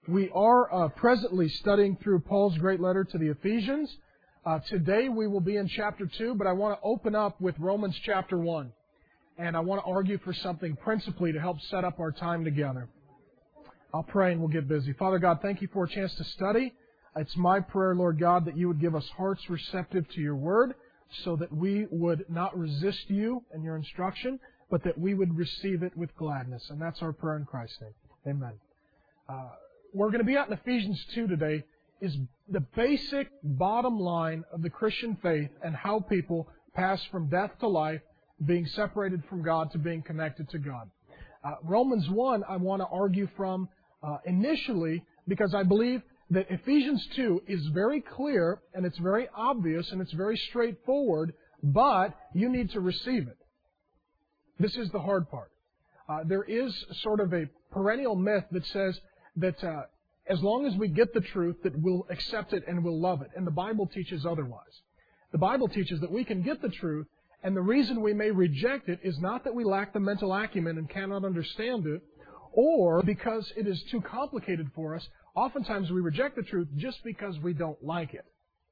We are presently studying through Paul's great letter to the Ephesians. Today we will be in chapter 2, but I want to open up with Romans chapter 1. And I want to argue for something principally to help set up our time together. I'll pray and we'll get busy. Father God, thank you for a chance to study. It's my prayer, Lord God, that you would give us hearts receptive to your word so that we would not resist you and your instruction, but that we would receive it with gladness. And that's our prayer in Christ's name. Amen. We're going to be out in Ephesians 2 today, is the basic bottom line of the Christian faith and how people pass from death to life, being separated from God to being connected to God. Romans 1 I want to argue from initially because I believe that Ephesians 2 is very clear and it's very obvious and it's very straightforward, but you need to receive it. This is the hard part. There is sort of a perennial myth that says that as long as we get the truth, that we'll accept it and we'll love it. And the Bible teaches otherwise. The Bible teaches that we can get the truth, and the reason we may reject it is not that we lack the mental acumen and cannot understand it, or because it is too complicated for us. Oftentimes we reject the truth just because we don't like it.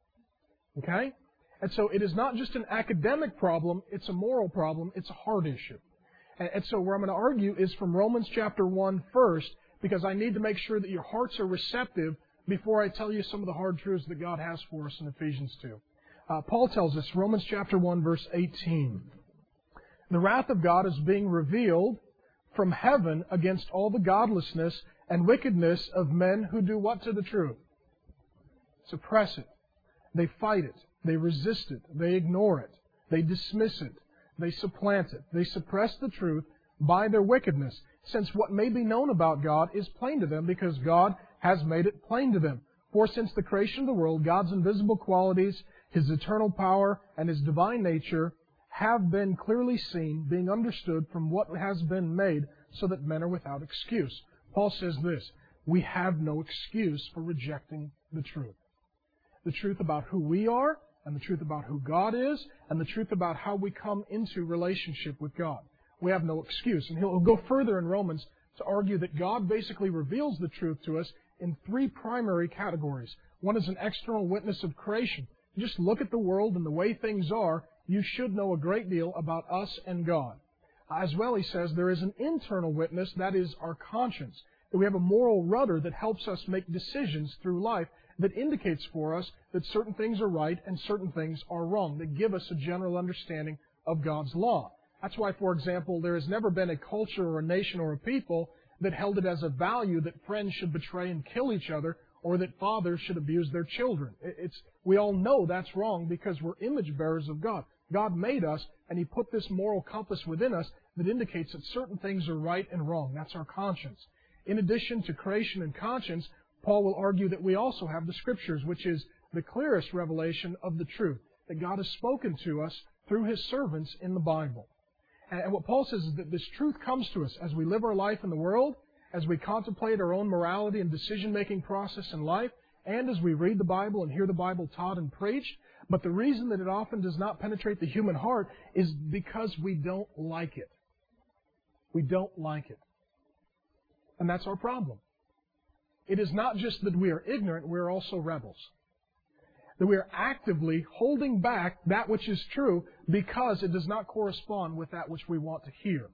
Okay? And so it is not just an academic problem, it's a moral problem, it's a heart issue. And so where I'm going to argue is from Romans chapter 1 first, because I need to make sure that your hearts are receptive before I tell you some of the hard truths that God has for us in Ephesians 2. Paul tells us, Romans chapter 1, verse 18, "The wrath of God is being revealed from heaven against all the godlessness and wickedness of men who do what to the truth? Suppress it. They fight it. They resist it. They ignore it. They dismiss it. They supplant it. They suppress the truth by their wickedness, since what may be known about God is plain to them, because God has made it plain to them. For since the creation of the world, God's invisible qualities, His eternal power, and His divine nature have been clearly seen, being understood from what has been made, so that men are without excuse." Paul says this, we have no excuse for rejecting the truth. The truth about who we are, and the truth about who God is, and the truth about how we come into relationship with God. We have no excuse. And he'll go further in Romans to argue that God basically reveals the truth to us in three primary categories. One is an external witness of creation. Just look at the world and the way things are, you should know a great deal about us and God. As well, he says, there is an internal witness, that is our conscience. That we have a moral rudder that helps us make decisions through life that indicates for us that certain things are right and certain things are wrong, that give us a general understanding of God's law. That's why, for example, there has never been a culture or a nation or a people that held it as a value that friends should betray and kill each other, or that fathers should abuse their children. We all know that's wrong because we're image bearers of God. God made us, and He put this moral compass within us that indicates that certain things are right and wrong. That's our conscience. In addition to creation and conscience, Paul will argue that we also have the Scriptures, which is the clearest revelation of the truth, that God has spoken to us through His servants in the Bible. And what Paul says is that this truth comes to us as we live our life in the world, as we contemplate our own morality and decision-making process in life, and as we read the Bible and hear the Bible taught and preached. But the reason that it often does not penetrate the human heart is because we don't like it. We don't like it. And that's our problem. It is not just that we are ignorant, we are also rebels. That we are actively holding back that which is true because it does not correspond with that which we want to hear.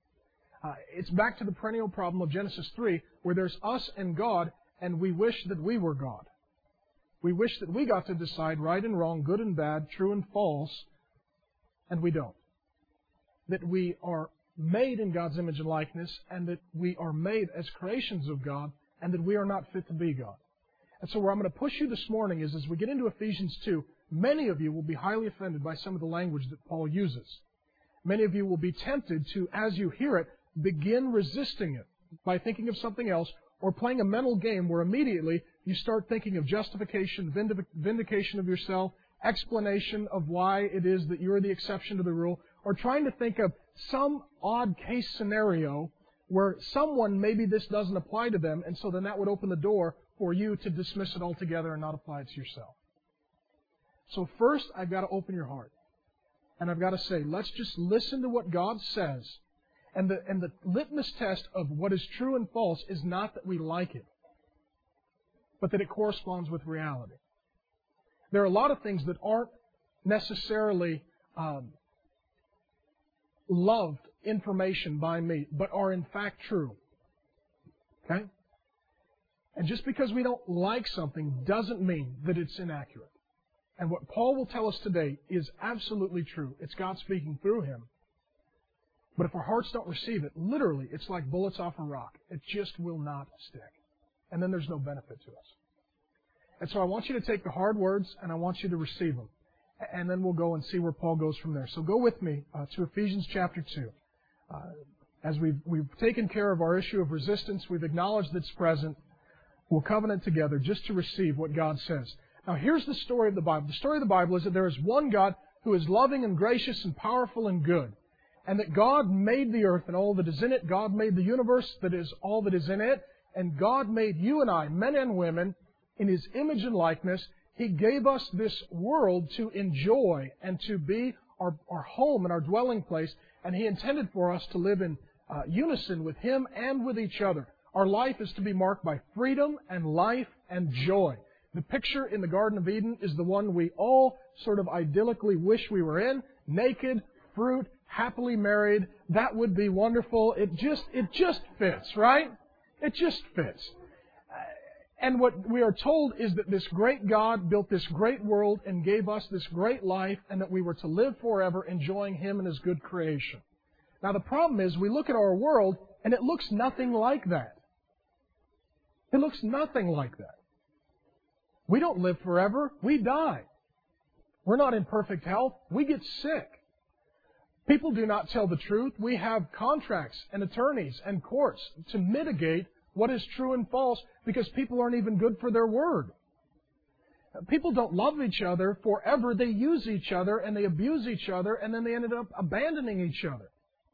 It's back to the perennial problem of Genesis 3, where there's us and God, and we wish that we were God. We wish that we got to decide right and wrong, good and bad, true and false, and we don't. That we are made in God's image and likeness, and that we are made as creations of God, and that we are not fit to be God. And so where I'm going to push you this morning is, as we get into Ephesians 2, many of you will be highly offended by some of the language that Paul uses. Many of you will be tempted to, as you hear it, begin resisting it by thinking of something else or playing a mental game where immediately you start thinking of justification, vindication of yourself, explanation of why it is that you're the exception to the rule, or trying to think of some odd case scenario where someone, maybe this doesn't apply to them, and so then that would open the door for you to dismiss it altogether and not apply it to yourself. So first, I've got to open your heart. And I've got to say, let's just listen to what God says. And the litmus test of what is true and false is not that we like it. but that it corresponds with reality. There are a lot of things that aren't necessarily loved information by me, but are in fact true. Okay? And just because we don't like something doesn't mean that it's inaccurate. And what Paul will tell us today is absolutely true. It's God speaking through him. But if our hearts don't receive it, literally, it's like bullets off a rock. It just will not stick. And then there's no benefit to us. And so I want you to take the hard words and I want you to receive them. And then we'll go and see where Paul goes from there. So go with me to Ephesians chapter 2. As we've taken care of our issue of resistance, we've acknowledged that it's present. We'll covenant together just to receive what God says. Now here's the story of the Bible. The story of the Bible is that there is one God who is loving and gracious and powerful and good. And that God made the earth and all that is in it. God made the universe that is all that is in it. And God made you and I, men and women, in His image and likeness. He gave us this world to enjoy and to be our home and our dwelling place. And He intended for us to live in unison with Him and with each other. Our life is to be marked by freedom and life and joy. The picture in the Garden of Eden is the one we all sort of idyllically wish we were in. Naked, fruit, happily married. That would be wonderful. It just fits, right? It just fits. And what we are told is that this great God built this great world and gave us this great life, and that we were to live forever enjoying Him and His good creation. Now the problem is we look at our world and it looks nothing like that. It looks nothing like that. We don't live forever. We die. We're not in perfect health. We get sick. People do not tell the truth. We have contracts and attorneys and courts to mitigate what is true and false because people aren't even good for their word. People don't love each other forever. They use each other and they abuse each other and then they ended up abandoning each other.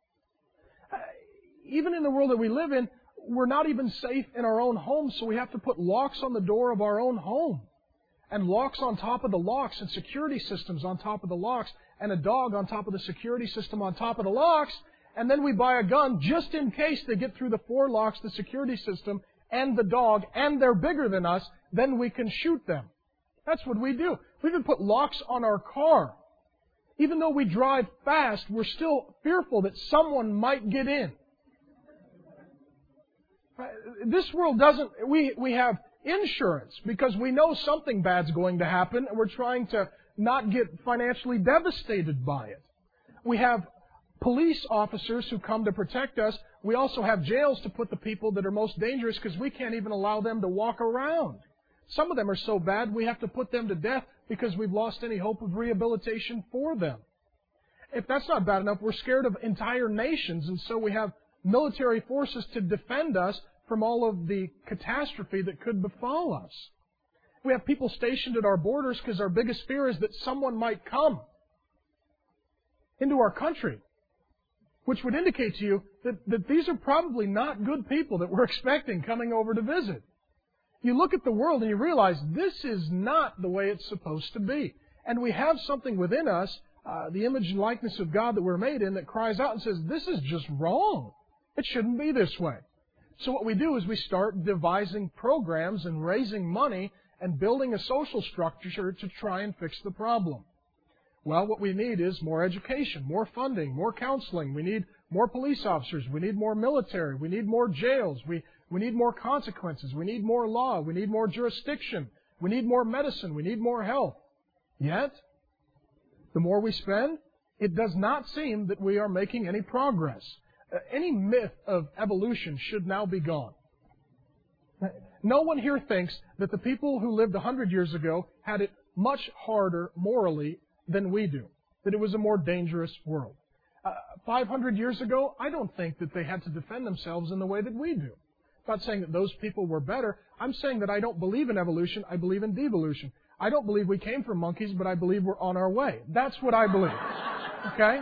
Even in the world that we live in, we're not even safe in our own homes, so we have to put locks on the door of our own home. And locks on top of the locks and security systems on top of the locks and a dog on top of the security system on top of the locks. And then we buy a gun just in case they get through the 4 locks, the security system, and the dog, and they're bigger than us, then we can shoot them. That's what we do. We even put locks on our car. Even though we drive fast, we're still fearful that someone might get in. This world doesn't... We have insurance because we know something bad's going to happen and we're trying to not get financially devastated by it. We have police officers who come to protect us. We also have jails to put the people that are most dangerous because we can't even allow them to walk around. Some of them are so bad we have to put them to death because we've lost any hope of rehabilitation for them. If that's not bad enough, we're scared of entire nations, and so we have military forces to defend us from all of the catastrophe that could befall us. We have people stationed at our borders because our biggest fear is that someone might come into our country, which would indicate to you that these are probably not good people that we're expecting coming over to visit. You look at the world and you realize this is not the way it's supposed to be. And we have something within us, the image and likeness of God that we're made in, that cries out and says, this is just wrong. It shouldn't be this way. So what we do is we start devising programs and raising money and building a social structure to try and fix the problem. Well, what we need is more education, more funding, more counseling. We need more police officers. We need more military. We need more jails. We need more consequences. We need more law. We need more jurisdiction. We need more medicine. We need more health. Yet, the more we spend, it does not seem that we are making any progress. Any myth of evolution should now be gone. No one here thinks that the people who lived 100 years ago had it much harder morally than we do, that it was a more dangerous world. 500 years ago, I don't think that they had to defend themselves in the way that we do. I'm not saying that those people were better. I'm saying that I don't believe in evolution. I believe in devolution. I don't believe we came from monkeys, but I believe we're on our way. That's what I believe. Okay?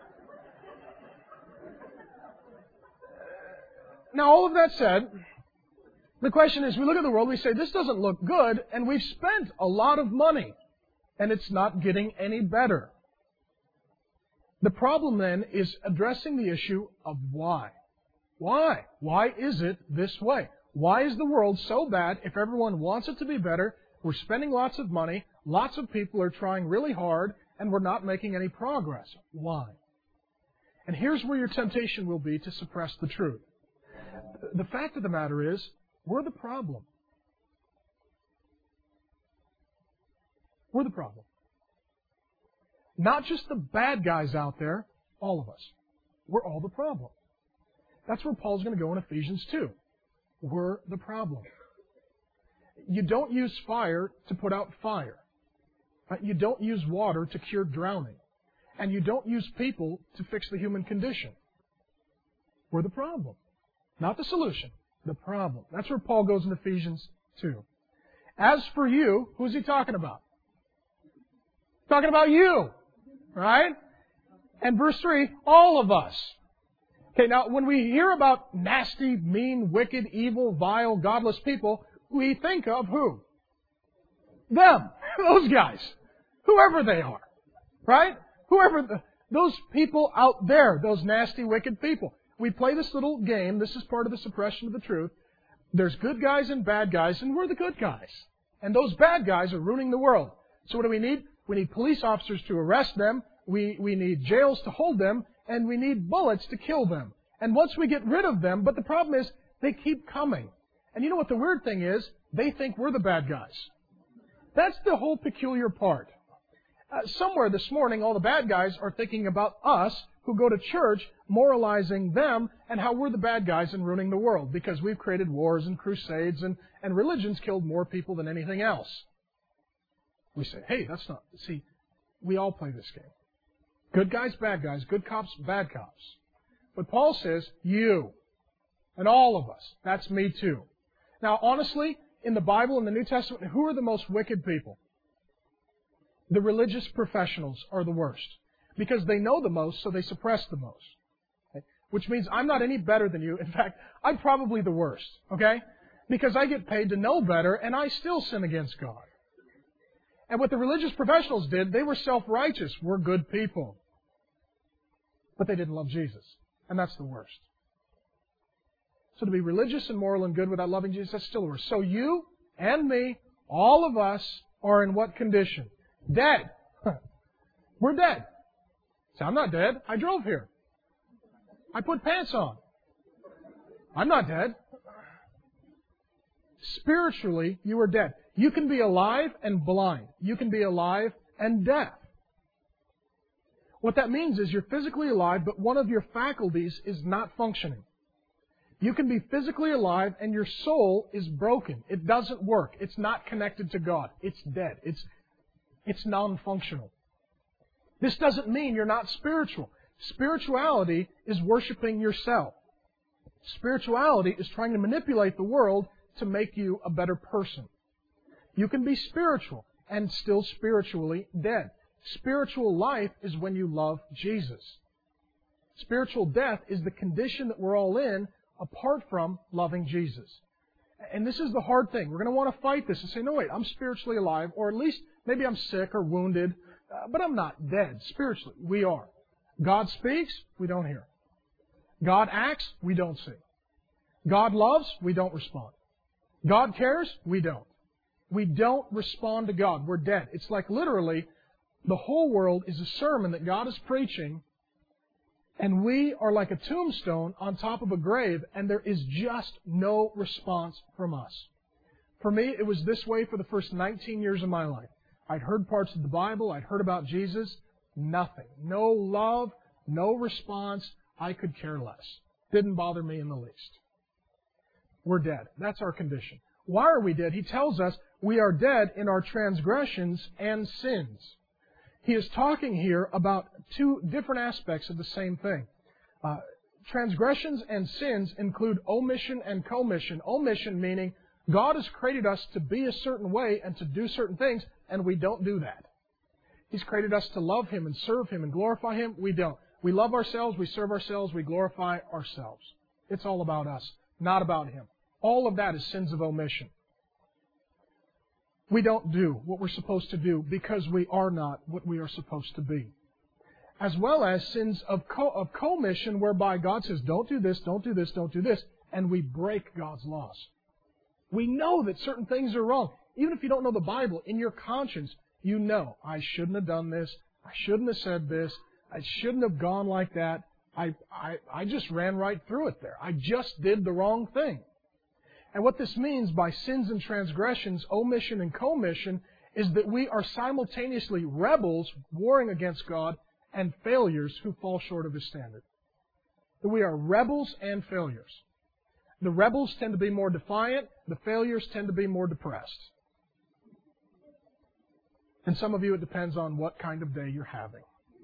Now, all of that said, the question is, we look at the world, we say, this doesn't look good, and we've spent a lot of money, and it's not getting any better. The problem then is addressing the issue of why. Why? Why is it this way? Why is the world so bad if everyone wants it to be better? We're spending lots of money, lots of people are trying really hard, and we're not making any progress. Why? And here's where your temptation will be to suppress the truth. The fact of the matter is, we're the problem. We're the problem. Not just the bad guys out there, all of us. We're all the problem. That's where Paul's going to go in Ephesians 2. We're the problem. You don't use fire to put out fire. You don't use water to cure drowning. And you don't use people to fix the human condition. We're the problem. Not the solution. The problem. That's where Paul goes in Ephesians 2. As for you, who's he talking about? Talking about you. Right? And verse 3, all of us. Okay, now when we hear about nasty, mean, wicked, evil, vile, godless people, we think of who? Them. Those guys. Whoever they are. Right? Those people out there, those nasty, wicked people. We play this little game. This is part of the suppression of the truth. There's good guys and bad guys, and we're the good guys. And those bad guys are ruining the world. So what do we need? We need police officers to arrest them. We need jails to hold them. And we need bullets to kill them. And once we get rid of them, but the problem is, they keep coming. And you know what the weird thing is? They think we're the bad guys. That's the whole peculiar part. Somewhere this morning, all the bad guys are thinking about us who go to church, moralizing them and how we're the bad guys and ruining the world because we've created wars and crusades and religion's killed more people than anything else. We say, hey, that's not... See, we all play this game. Good guys, good cops, bad cops. But Paul says, you and all of us. That's me too. Now, honestly, in the Bible, in the New Testament, who are the most wicked people? The religious professionals are the worst. Because they know the most, so they suppress the most. Okay? Which means I'm not any better than you. In fact, I'm probably the worst. Okay? Because I get paid to know better, and I still sin against God. And what the religious professionals did, they were self-righteous. We're good people. But they didn't love Jesus. And that's the worst. So to be religious and moral and good without loving Jesus, that's still the worst. So you and me, all of us, are in what condition? Dead. We're dead. So I'm not dead. I drove here. I put pants on. I'm not dead. Spiritually, you are dead. You can be alive and blind. You can be alive and deaf. What that means is you're physically alive, but one of your faculties is not functioning. You can be physically alive and your soul is broken. It doesn't work. It's not connected to God. It's dead. It's non-functional. This doesn't mean you're not spiritual. Spirituality is worshiping yourself. Spirituality is trying to manipulate the world to make you a better person. You can be spiritual and still spiritually dead. Spiritual life is when you love Jesus. Spiritual death is the condition that we're all in apart from loving Jesus. And this is the hard thing. We're going to want to fight this and say, no, wait, I'm spiritually alive, or at least maybe I'm sick or wounded, but I'm not dead. Spiritually, we are. God speaks, we don't hear. God acts, we don't see. God loves, we don't respond. God cares, we don't. We don't respond to God. We're dead. It's like literally the whole world is a sermon that God is preaching, and we are like a tombstone on top of a grave, and there is just no response from us. For me, it was this way for the first 19 years of my life. I'd heard parts of the Bible. I'd heard about Jesus. Nothing. No love. No response. I could care less. Didn't bother me in the least. We're dead. That's our condition. Why are we dead? He tells us we are dead in our transgressions and sins. He is talking here about two different aspects of the same thing. Transgressions and sins include omission and commission. Omission meaning God has created us to be a certain way and to do certain things, and we don't do that. He's created us to love Him and serve Him and glorify Him. We don't. We love ourselves, we serve ourselves, we glorify ourselves. It's all about us, not about Him. All of that is sins of omission. We don't do what we're supposed to do because we are not what we are supposed to be. As well as sins of commission, whereby God says, don't do this, don't do this, don't do this, and we break God's laws. We know that certain things are wrong. Even if you don't know the Bible, in your conscience, you know, I shouldn't have done this. I shouldn't have said this. I shouldn't have gone like that. I just ran right through it there. I just did the wrong thing. And what this means by sins and transgressions, omission and commission, is that we are simultaneously rebels warring against God and failures who fall short of His standard. That we are rebels and failures. The rebels tend to be more defiant. The failures tend to be more depressed. And some of you, it depends on what kind of day you're having.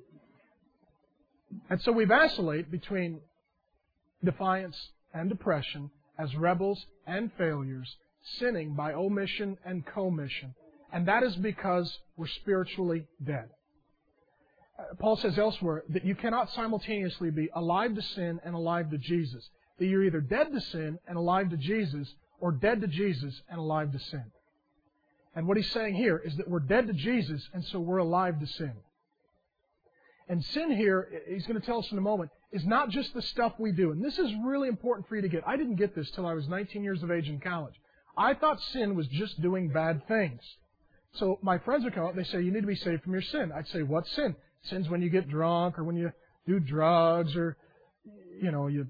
And so we vacillate between defiance and depression as rebels and failures, sinning by omission and commission. And that is because we're spiritually dead. Paul says elsewhere that you cannot simultaneously be alive to sin and alive to Jesus. That you're either dead to sin and alive to Jesus, or dead to Jesus and alive to sin. And what he's saying here is that we're dead to Jesus, and so we're alive to sin. And sin here, he's going to tell us in a moment, is not just the stuff we do. And this is really important for you to get. I didn't get this till I was 19 years of age in college. I thought sin was just doing bad things. So my friends would come up, they say, you need to be saved from your sin. I'd say, what sin? Sin's when you get drunk, or when you do drugs, or, you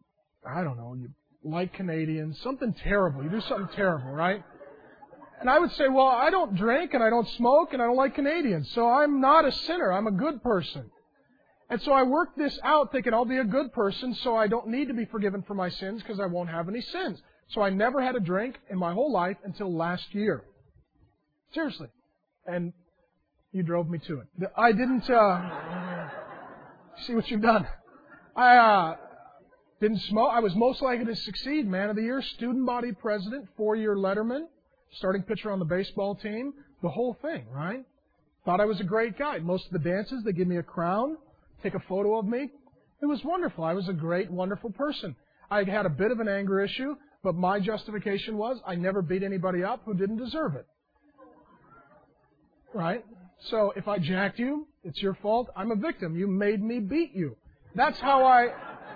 like Canadians, something terrible. You do something terrible, right? And I would say, well, I don't drink, and I don't smoke, and I don't like Canadians, so I'm not a sinner. I'm a good person. And so I worked this out thinking I'll be a good person, so I don't need to be forgiven for my sins because I won't have any sins. So I never had a drink in my whole life until last year. Seriously. And you drove me to it. I didn't, see what you've done. I didn't smoke. I was most likely to succeed. Man of the Year, student body president, 4-year letterman, starting pitcher on the baseball team, the whole thing, right? Thought I was a great guy. Most of the dances, they give me a crown, take a photo of me. It was wonderful. I was a great, wonderful person. I had a bit of an anger issue, but my justification was I never beat anybody up who didn't deserve it. Right? So if I jacked you, it's your fault. I'm a victim. You made me beat you. That's how I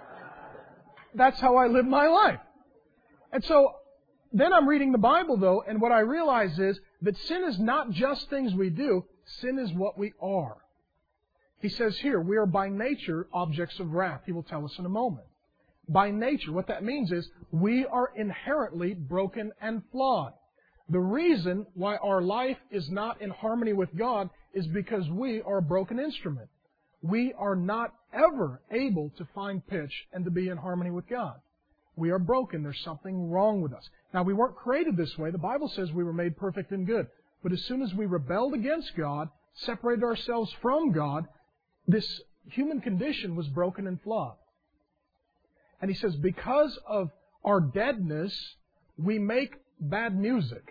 live my life. And so then I'm reading the Bible, though, and what I realize is that sin is not just things we do. Sin is what we are. He says here, we are by nature objects of wrath. He will tell us in a moment. By nature, what that means is we are inherently broken and flawed. The reason why our life is not in harmony with God is because we are a broken instrument. We are not ever able to find pitch and to be in harmony with God. We are broken. There's something wrong with us. Now, we weren't created this way. The Bible says we were made perfect and good. But as soon as we rebelled against God, separated ourselves from God, this human condition was broken and flawed. And he says, because of our deadness, we make bad music.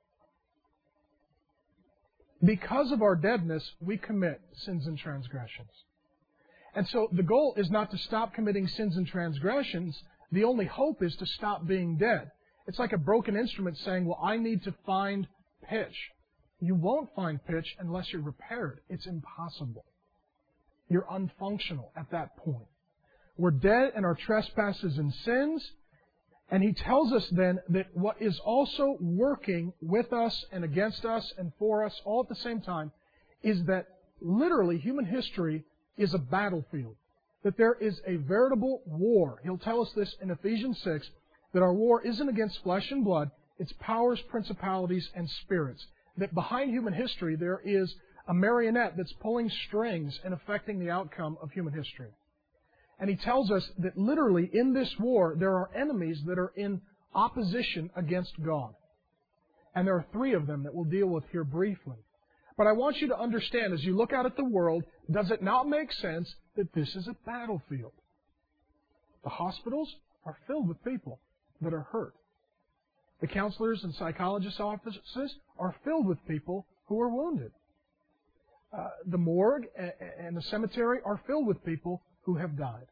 Because of our deadness, we commit sins and transgressions. And so the goal is not to stop committing sins and transgressions. The only hope is to stop being dead. It's like a broken instrument saying, well, I need to find pitch. You won't find pitch unless you're repaired. It's impossible. You're unfunctional at that point. We're dead in our trespasses and sins. And he tells us then that what is also working with us and against us and for us all at the same time is that literally human history is a battlefield. That there is a veritable war. He'll tell us this in Ephesians 6, that our war isn't against flesh and blood, it's powers, principalities, and spirits. That behind human history there is a marionette that's pulling strings and affecting the outcome of human history. And he tells us that literally in this war there are enemies that are in opposition against God. And there are 3 of them that we'll deal with here briefly. But I want you to understand, as you look out at the world, does it not make sense that this is a battlefield? The hospitals are filled with people that are hurt. The counselors and psychologists' offices are filled with people who are wounded. The morgue and the cemetery are filled with people who have died.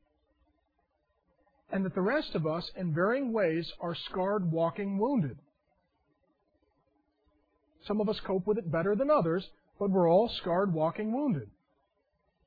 And that the rest of us, in varying ways, are scarred, walking, wounded. Some of us cope with it better than others, but we're all scarred, walking, wounded.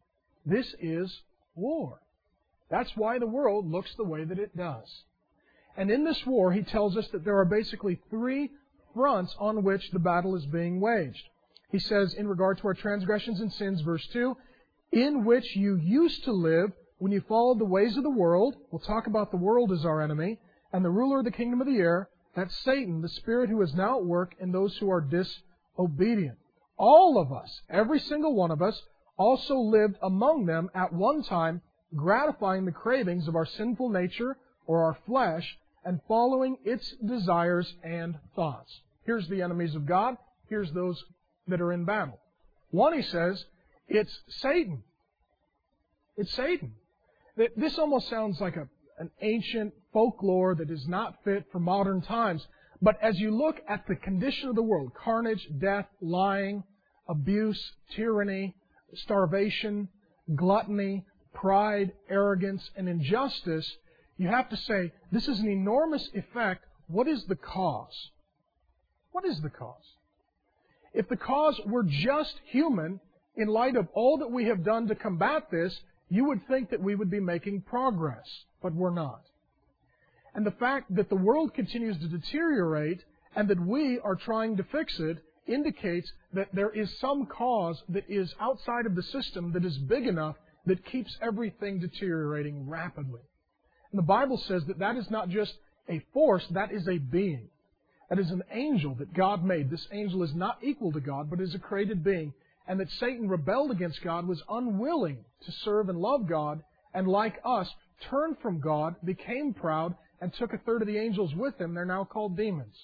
This is war. That's why the world looks the way that it does. And in this war, he tells us that there are basically three fronts on which the battle is being waged. He says, in regard to our transgressions and sins, verse 2, in which you used to live when you followed the ways of the world. We'll talk about the world as our enemy. And the ruler of the kingdom of the air, that's Satan, the spirit who is now at work in those who are disobedient. All of us, every single one of us, also lived among them at one time, gratifying the cravings of our sinful nature or our flesh and following its desires and thoughts. Here's the enemies of God. Here's those that are in battle. One, he says, it's Satan. It's Satan. This almost sounds like an ancient folklore that is not fit for modern times. But as you look at the condition of the world, carnage, death, lying, abuse, tyranny, starvation, gluttony, pride, arrogance, and injustice, you have to say, this is an enormous effect. What is the cause? What is the cause? If the cause were just human, in light of all that we have done to combat this, you would think that we would be making progress, but we're not. And the fact that the world continues to deteriorate and that we are trying to fix it indicates that there is some cause that is outside of the system that is big enough that keeps everything deteriorating rapidly. And the Bible says that that is not just a force, that is a being. That is an angel that God made. This angel is not equal to God, but is a created being. And that Satan rebelled against God, was unwilling to serve and love God, and like us, turned from God, became proud, and took a third of the angels with him. They're now called demons.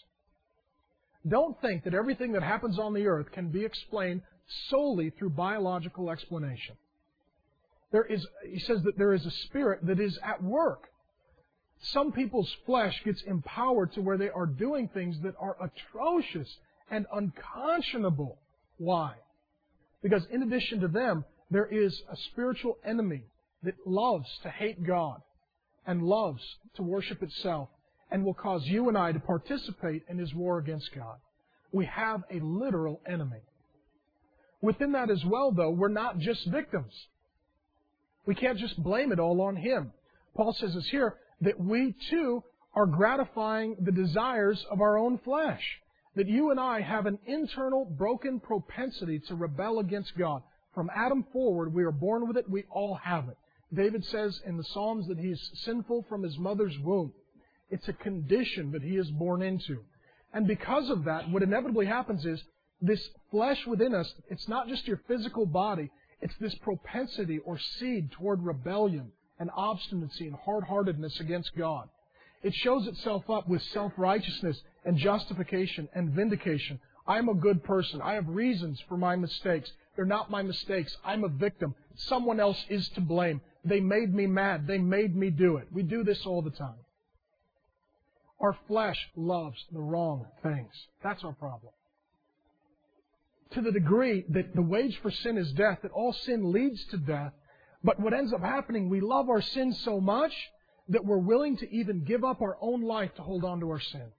Don't think that everything that happens on the earth can be explained solely through biological explanation. He says that there is a spirit that is at work. Some people's flesh gets empowered to where they are doing things that are atrocious and unconscionable. Why? Because in addition to them, there is a spiritual enemy that loves to hate God and loves to worship itself and will cause you and I to participate in his war against God. We have a literal enemy. Within that as well, though, we're not just victims. We can't just blame it all on him. Paul says this here, that we too are gratifying the desires of our own flesh. That you and I have an internal broken propensity to rebel against God. From Adam forward, we are born with it. We all have it. David says in the Psalms that he is sinful from his mother's womb. It's a condition that he is born into. And because of that, what inevitably happens is this flesh within us, it's not just your physical body, it's this propensity or seed toward rebellion and obstinacy and hard-heartedness against God. It shows itself up with self-righteousness and justification and vindication. I'm a good person. I have reasons for my mistakes. They're not my mistakes. I'm a victim. Someone else is to blame. They made me mad. They made me do it. We do this all the time. Our flesh loves the wrong things. That's our problem. To the degree that the wage for sin is death, that all sin leads to death, but what ends up happening, we love our sin so much that we're willing to even give up our own life to hold on to our sin.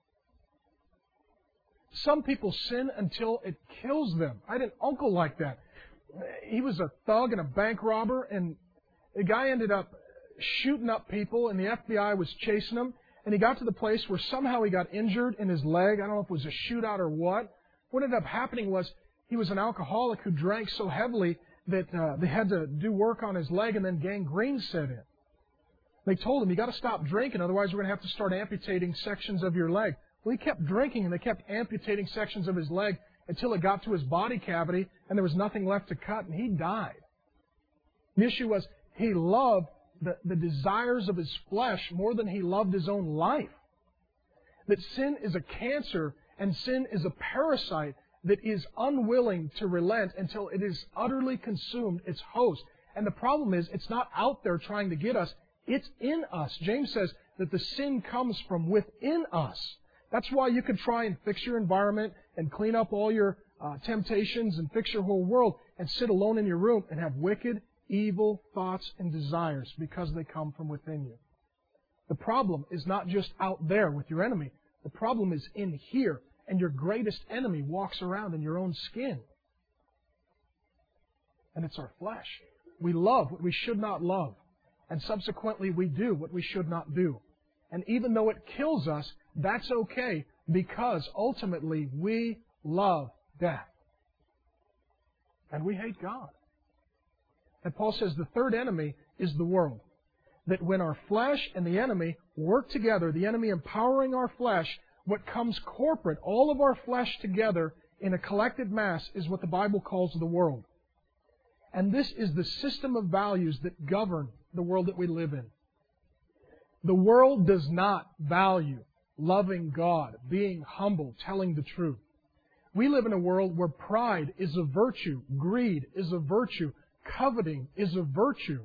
Some people sin until it kills them. I had an uncle like that. He was a thug and a bank robber, and the guy ended up shooting up people, and the FBI was chasing him, and he got to the place where somehow he got injured in his leg. I don't know if it was a shootout or what. What ended up happening was he was an alcoholic who drank so heavily that they had to do work on his leg, and then gangrene set in. They told him, you got to stop drinking, otherwise we're going to have to start amputating sections of your leg. Well, he kept drinking, and they kept amputating sections of his leg until it got to his body cavity, and there was nothing left to cut, and he died. The issue was he loved the desires of his flesh more than he loved his own life. That sin is a cancer, and sin is a parasite that is unwilling to relent until it is utterly consumed its host. And the problem is, it's not out there trying to get us. It's in us. James says that the sin comes from within us. That's why you could try and fix your environment and clean up all your temptations and fix your whole world and sit alone in your room and have wicked, evil thoughts and desires because they come from within you. The problem is not just out there with your enemy. The problem is in here. And your greatest enemy walks around in your own skin. And it's our flesh. We love what we should not love. And subsequently we do what we should not do. And even though it kills us, that's okay because ultimately we love death. And we hate God. And Paul says the third enemy is the world. That when our flesh and the enemy work together, the enemy empowering our flesh, what comes corporate, all of our flesh together in a collective mass is what the Bible calls the world. And this is the system of values that govern the world that we live in. The world does not value loving God, being humble, telling the truth. We live in a world where pride is a virtue, greed is a virtue, coveting is a virtue.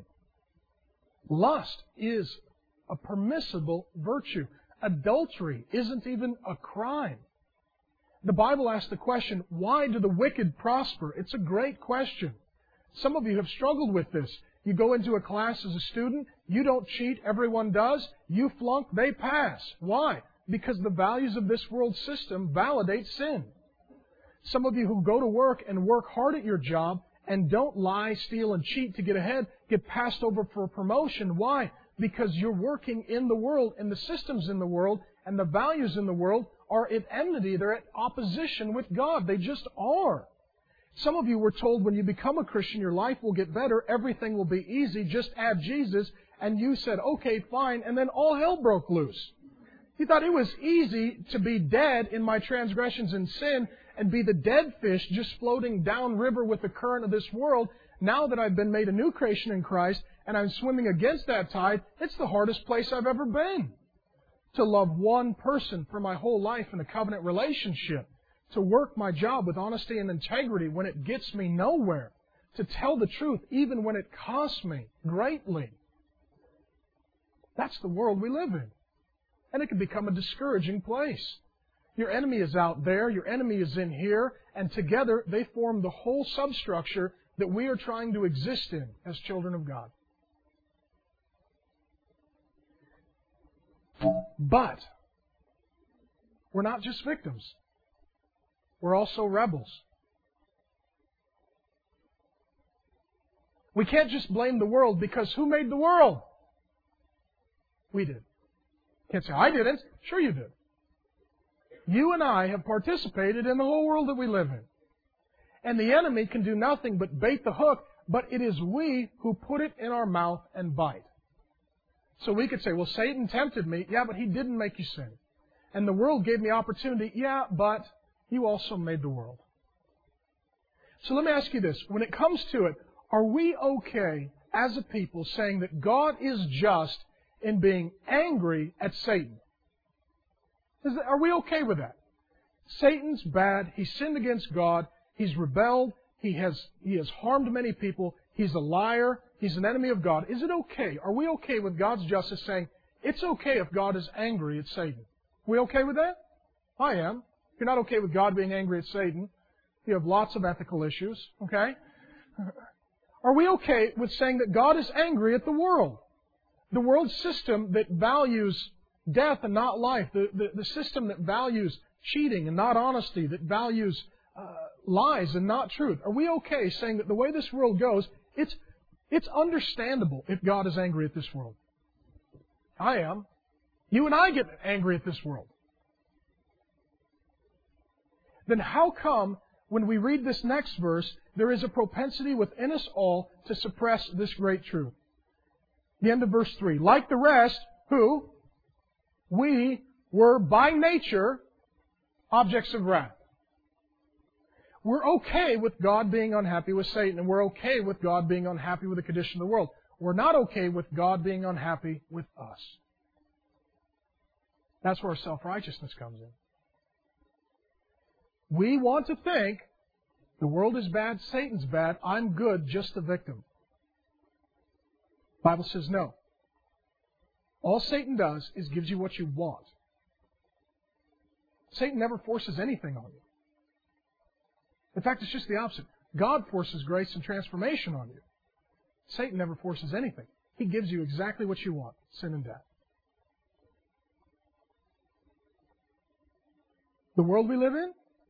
Lust is a permissible virtue. Adultery isn't even a crime. The Bible asks the question, why do the wicked prosper? It's a great question. Some of you have struggled with this. You go into a class as a student, you don't cheat, everyone does. You flunk, they pass. Why? Because the values of this world system validate sin. Some of you who go to work and work hard at your job and don't lie, steal, and cheat to get ahead, get passed over for a promotion. Why? Because you're working in the world, and the systems in the world, and the values in the world are at enmity. They're at opposition with God. They just are. Some of you were told when you become a Christian, your life will get better, everything will be easy, just add Jesus, and you said, okay, fine, and then all hell broke loose. You thought it was easy to be dead in my transgressions and sin and be the dead fish just floating downriver with the current of this world. Now that I've been made a new creation in Christ and I'm swimming against that tide, it's the hardest place I've ever been. To love one person for my whole life in a covenant relationship. To work my job with honesty and integrity when it gets me nowhere. To tell the truth even when it costs me greatly. That's the world we live in. And it can become a discouraging place. Your enemy is out there, your enemy is in here, and together they form the whole substructure that we are trying to exist in as children of God. But we're not just victims. We're also rebels. We can't just blame the world because who made the world? We did. Can't say, I didn't. Sure you did. You and I have participated in the whole world that we live in. And the enemy can do nothing but bait the hook, but it is we who put it in our mouth and bite. So we could say, well, Satan tempted me. Yeah, but he didn't make you sin. And the world gave me opportunity. Yeah, but you also made the world. So let me ask you this. When it comes to it, are we okay as a people saying that God is just in being angry at Satan? Are we okay with that? Satan's bad. He sinned against God. He's rebelled. He has harmed many people. He's a liar. He's an enemy of God. Is it okay? Are we okay with God's justice saying, it's okay if God is angry at Satan? Are we okay with that? I am. If you're not okay with God being angry at Satan, you have lots of ethical issues, okay? Are we okay with saying that God is angry at the world? The world system that values death and not life, the system that values cheating and not honesty, that values lies and not truth. Are we okay saying that the way this world goes, it's understandable if God is angry at this world? I am. You and I get angry at this world. Then how come when we read this next verse, there is a propensity within us all to suppress this great truth? The end of verse 3. Like the rest, who? We were by nature objects of wrath. We're okay with God being unhappy with Satan, and we're okay with God being unhappy with the condition of the world. We're not okay with God being unhappy with us. That's where self-righteousness comes in. We want to think the world is bad, Satan's bad, I'm good, just a victim. The Bible says no. All Satan does is gives you what you want. Satan never forces anything on you. In fact, it's just the opposite. God forces grace and transformation on you. Satan never forces anything. He gives you exactly what you want, sin and death. The world we live in,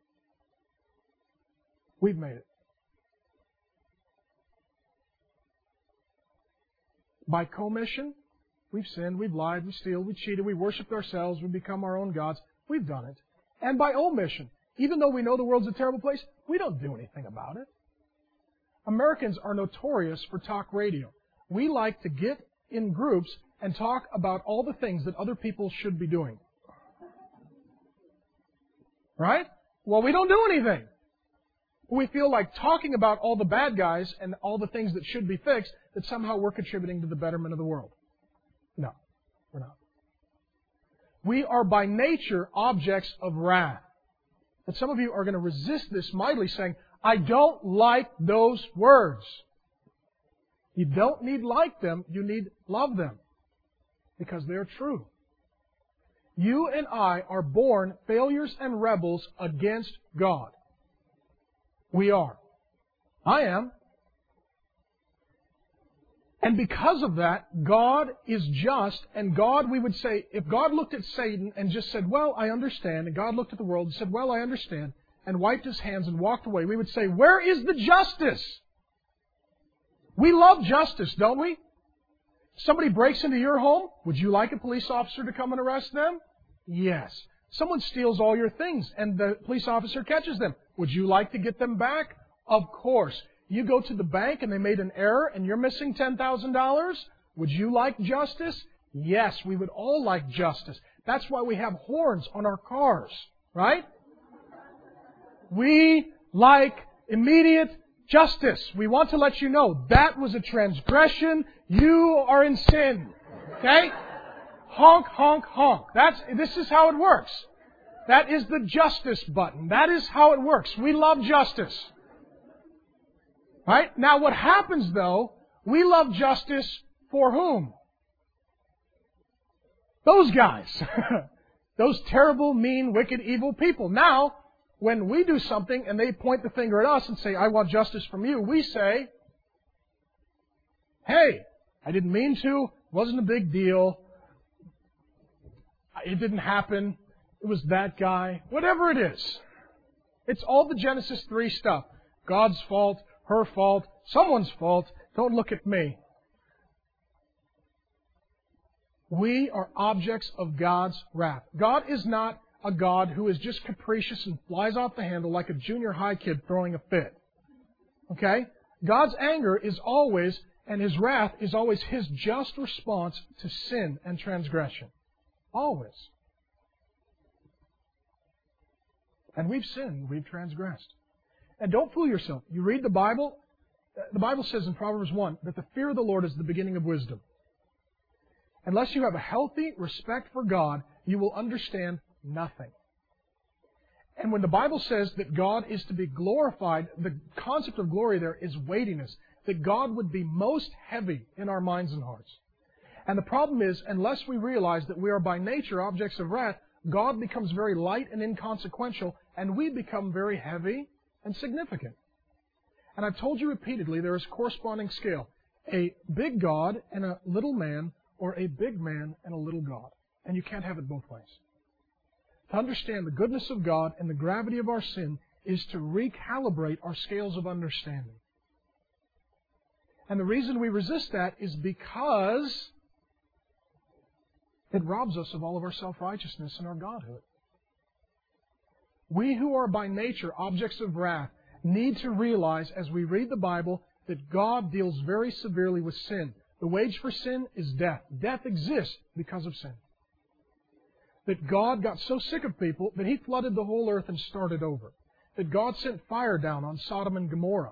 we've made it. By commission, We've sinned, we've lied, we steal, we cheated, we worshiped ourselves, we become our own gods. We've done it. And by omission, even though we know the world's a terrible place, we don't do anything about it. Americans are notorious for talk radio. We like to get in groups and talk about all the things that other people should be doing. Right? Well, we don't do anything. We feel like talking about all the bad guys and all the things that should be fixed, that somehow we're contributing to the betterment of the world. No, we're not. We are by nature objects of wrath. And some of you are going to resist this mightily, saying, I don't like those words. You don't need like them, you need love them. Because they're true. You and I are born failures and rebels against God. We are. I am. And because of that, God is just, and God, we would say, if God looked at Satan and just said, well, I understand, and God looked at the world and said, well, I understand, and wiped His hands and walked away, we would say, where is the justice? We love justice, don't we? Somebody breaks into your home, would you like a police officer to come and arrest them? Yes. Someone steals all your things and the police officer catches them. Would you like to get them back? Of course. You go to the bank and they made an error and you're missing $10,000. Would you like justice? Yes, we would all like justice. That's why we have horns on our cars, right? We like immediate justice. We want to let you know that was a transgression. You are in sin. Okay? Honk, honk, honk. This is how it works. That is the justice button. That is how it works. We love justice. Right? Now what happens though, we love justice for whom? Those guys. Those terrible, mean, wicked, evil people. Now, when we do something and they point the finger at us and say, I want justice from you, we say, hey, I didn't mean to. It wasn't a big deal. It didn't happen. It was that guy. Whatever it is. It's all the Genesis 3 stuff. God's fault, her fault, someone's fault. Don't look at me. We are objects of God's wrath. God is not a God who is just capricious and flies off the handle like a junior high kid throwing a fit. Okay? God's anger is always, and His wrath is always His just response to sin and transgression. Always. And we've sinned, we've transgressed. And don't fool yourself. You read the Bible says in Proverbs 1 that the fear of the Lord is the beginning of wisdom. Unless you have a healthy respect for God, you will understand nothing. And when the Bible says that God is to be glorified, the concept of glory there is weightiness. That God would be most heavy in our minds and hearts. And the problem is, unless we realize that we are by nature objects of wrath, God becomes very light and inconsequential, and we become very heavy and significant. And I've told you repeatedly, there is a corresponding scale. A big God and a little man, or a big man and a little God. And you can't have it both ways. To understand the goodness of God and the gravity of our sin is to recalibrate our scales of understanding. And the reason we resist that is because it robs us of all of our self-righteousness and our godhood. We who are by nature objects of wrath need to realize as we read the Bible that God deals very severely with sin. The wage for sin is death. Death exists because of sin. That God got so sick of people that He flooded the whole earth and started over. That God sent fire down on Sodom and Gomorrah.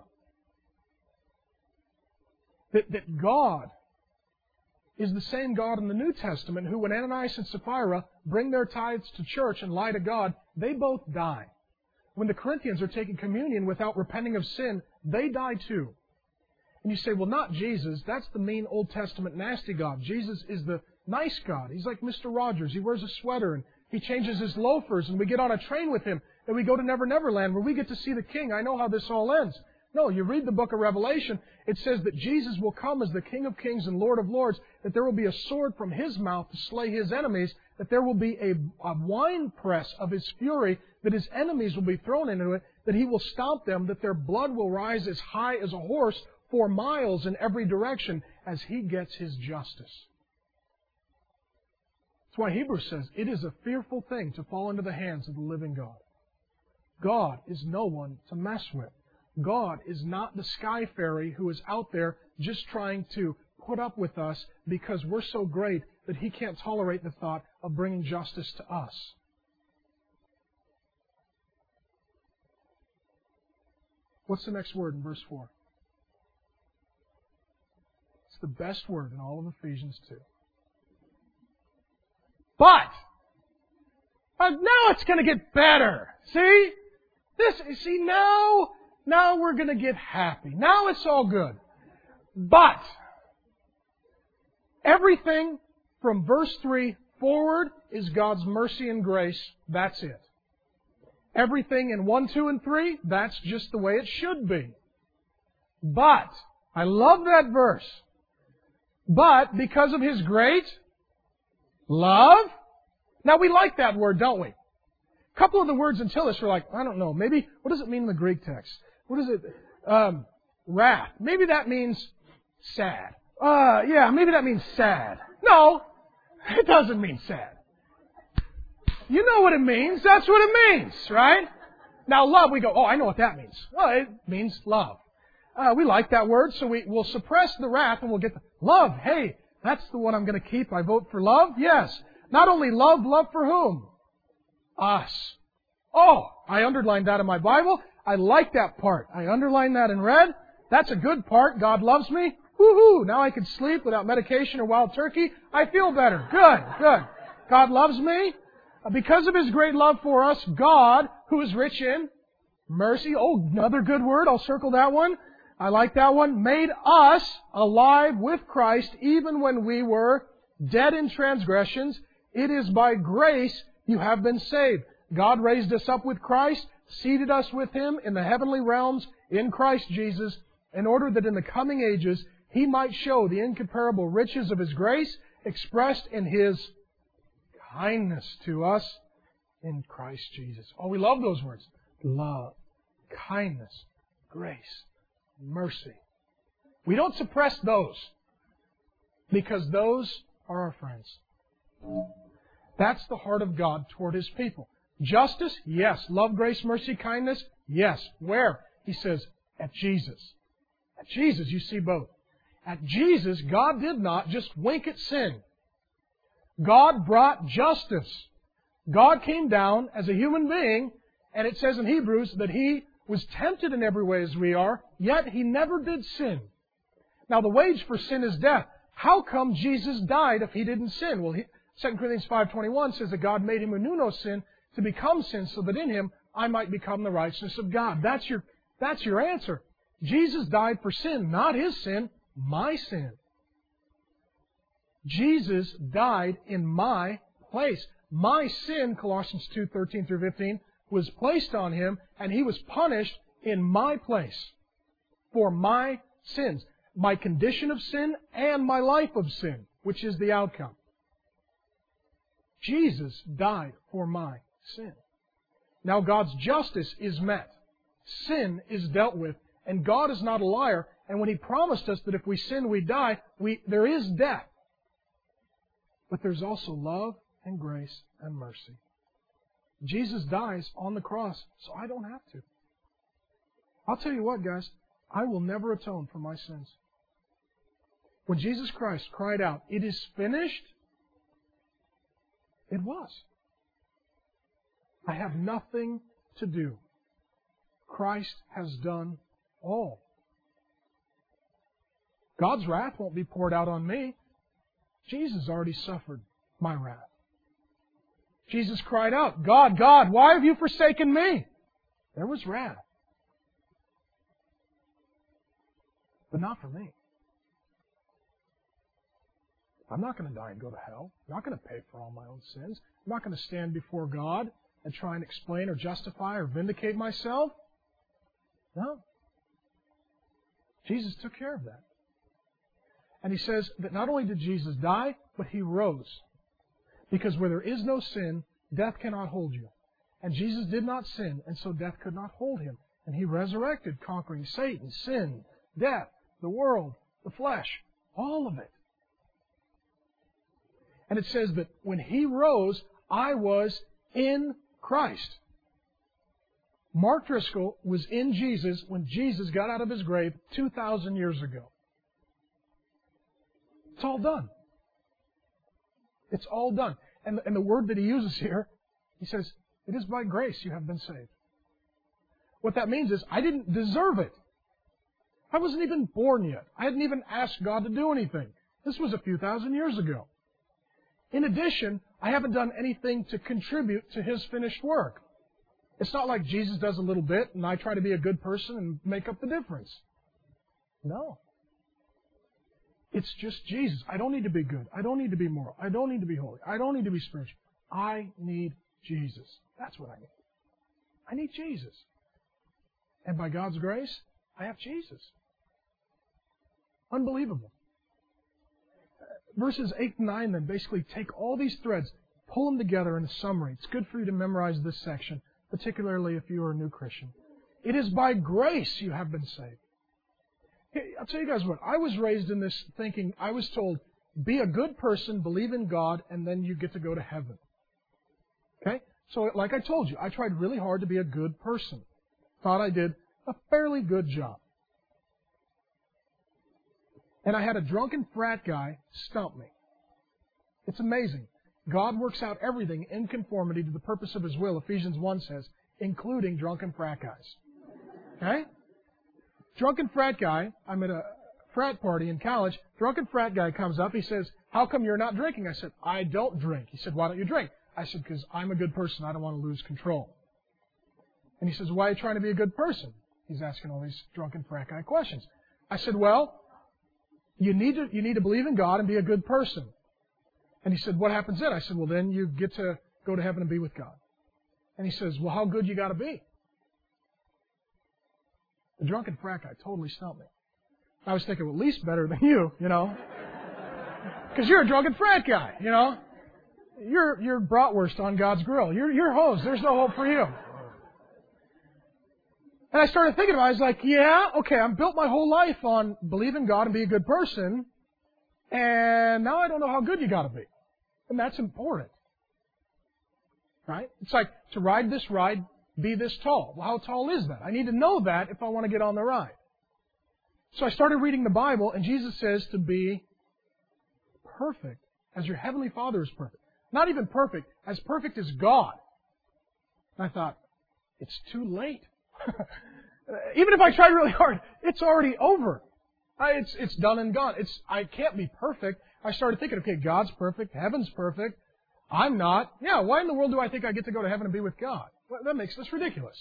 That God is the same God in the New Testament who, when Ananias and Sapphira bring their tithes to church and lie to God, they both die. When the Corinthians are taking communion without repenting of sin, they die too. And you say, well, not Jesus. That's the mean Old Testament nasty God. Jesus is the nice God. He's like Mr. Rogers. He wears a sweater and he changes his loafers and we get on a train with him and we go to Never Never Land where we get to see the King. I know how this all ends. No, you read the book of Revelation, it says that Jesus will come as the King of Kings and Lord of Lords, that there will be a sword from His mouth to slay His enemies, that there will be a winepress of His fury, that His enemies will be thrown into it, that He will stomp them, that their blood will rise as high as a horse 4 miles in every direction as He gets His justice. That's why Hebrews says, it is a fearful thing to fall into the hands of the living God. God is no one to mess with. God is not the sky fairy who is out there just trying to put up with us because we're so great that He can't tolerate the thought of bringing justice to us. What's the next word in verse 4? It's the best word in all of Ephesians 2. But now it's going to get better. See? Now we're going to get happy. Now it's all good. But everything from verse 3 forward is God's mercy and grace. That's it. Everything in 1, 2, and 3, that's just the way it should be. But, I love that verse. But, because of His great love. Now we like that word, don't we? A couple of the words until this are like, I don't know, maybe, what does it mean in the Greek text? What is it? Wrath. Maybe that means sad. Maybe that means sad. No, it doesn't mean sad. You know what it means. That's what it means, right? Now love, we go, oh, I know what that means. Well, it means love. We like that word, so we'll suppress the wrath and we'll get the love. Hey, that's the one I'm going to keep. I vote for love. Yes. Not only love for whom? Us. Oh, I underlined that in my Bible. I like that part. I underlined that in red. That's a good part. God loves me. Woohoo! Now I can sleep without medication or wild turkey. I feel better. Good. God loves me. Because of His great love for us, God, who is rich in mercy. Oh, another good word. I'll circle that one. I like that one. Made us alive with Christ even when we were dead in transgressions. It is by grace you have been saved. God raised us up with Christ, seated us with Him in the heavenly realms in Christ Jesus, in order that in the coming ages He might show the incomparable riches of His grace expressed in His kindness to us in Christ Jesus. Oh, we love those words. Love, kindness, grace, mercy. We don't suppress those because those are our friends. That's the heart of God toward His people. Justice? Yes. Love, grace, mercy, kindness? Yes. Where? He says, at Jesus. At Jesus, you see both. At Jesus, God did not just wink at sin. God brought justice. God came down as a human being, and it says in Hebrews that He was tempted in every way as we are, yet He never did sin. Now, the wage for sin is death. How come Jesus died if He didn't sin? Well, 2 Corinthians 5:21 says that God made Him who knew no sin to become sin so that in Him I might become the righteousness of God. That's your answer. Jesus died for sin, not His sin, my sin. Jesus died in my place. My sin, Colossians 2:13 through 15, was placed on Him, and He was punished in my place for my sins. My condition of sin and my life of sin, which is the outcome. Jesus died for my sin. Now God's justice is met. Sin is dealt with, and God is not a liar, and when He promised us that if we sin, we die, there is death. But there's also love and grace and mercy. Jesus dies on the cross, so I don't have to. I'll tell you what, guys, I will never atone for my sins. When Jesus Christ cried out, "It is finished," it was. I have nothing to do. Christ has done all. God's wrath won't be poured out on me. Jesus already suffered my wrath. Jesus cried out, "God, God, why have you forsaken me?" There was wrath. But not for me. I'm not going to die and go to hell. I'm not going to pay for all my own sins. I'm not going to stand before God and try and explain or justify or vindicate myself. No. Jesus took care of that. And He says that not only did Jesus die, but He rose. Because where there is no sin, death cannot hold you. And Jesus did not sin, and so death could not hold Him. And He resurrected, conquering Satan, sin, death, the world, the flesh, all of it. And it says that when He rose, I was in Christ. Mark Driscoll was in Jesus when Jesus got out of His grave 2,000 years ago. It's all done. It's all done. And the word that he uses here, he says, it is by grace you have been saved. What that means is, I didn't deserve it. I wasn't even born yet. I hadn't even asked God to do anything. This was a few thousand years ago. In addition, I haven't done anything to contribute to His finished work. It's not like Jesus does a little bit and I try to be a good person and make up the difference. No. It's just Jesus. I don't need to be good. I don't need to be moral. I don't need to be holy. I don't need to be spiritual. I need Jesus. That's what I need. I need Jesus. And by God's grace, I have Jesus. Unbelievable. Verses 8 and 9 then basically take all these threads, pull them together in a summary. It's good for you to memorize this section, particularly if you are a new Christian. It is by grace you have been saved. Hey, I'll tell you guys what, I was raised in this thinking, I was told, be a good person, believe in God, and then you get to go to heaven. Okay? So like I told you, I tried really hard to be a good person. Thought I did a fairly good job. And I had a drunken frat guy stump me. It's amazing. God works out everything in conformity to the purpose of His will, Ephesians 1 says, including drunken frat guys. Okay? Drunken frat guy, I'm at a frat party in college, drunken frat guy comes up, he says, how come you're not drinking? I said, I don't drink. He said, why don't you drink? I said, because I'm a good person, I don't want to lose control. And he says, why are you trying to be a good person? He's asking all these drunken frat guy questions. I said, well, you need to believe in God and be a good person. And he said, what happens then? I said, well, then you get to go to heaven and be with God. And he says, well, how good you got to be? The drunken frat guy totally stumped me. I was thinking, well, at least better than you, because you're a drunken frat guy, You're bratwurst on God's grill. You're hosed. There's no hope for you. And I started thinking about it. I was like, yeah, okay, I've built my whole life on believe in God and be a good person, and now I don't know how good you got to be. And that's important. Right? It's like to ride this ride, be this tall. Well, how tall is that? I need to know that if I want to get on the ride. So I started reading the Bible, and Jesus says to be perfect as your Heavenly Father is perfect. Not even perfect, as perfect as God. And I thought, it's too late. Even if I tried really hard, it's already over. It's done and gone. I can't be perfect. I started thinking, okay, God's perfect, heaven's perfect. I'm not. Yeah, why in the world do I think I get to go to heaven and be with God? Well, that makes this ridiculous.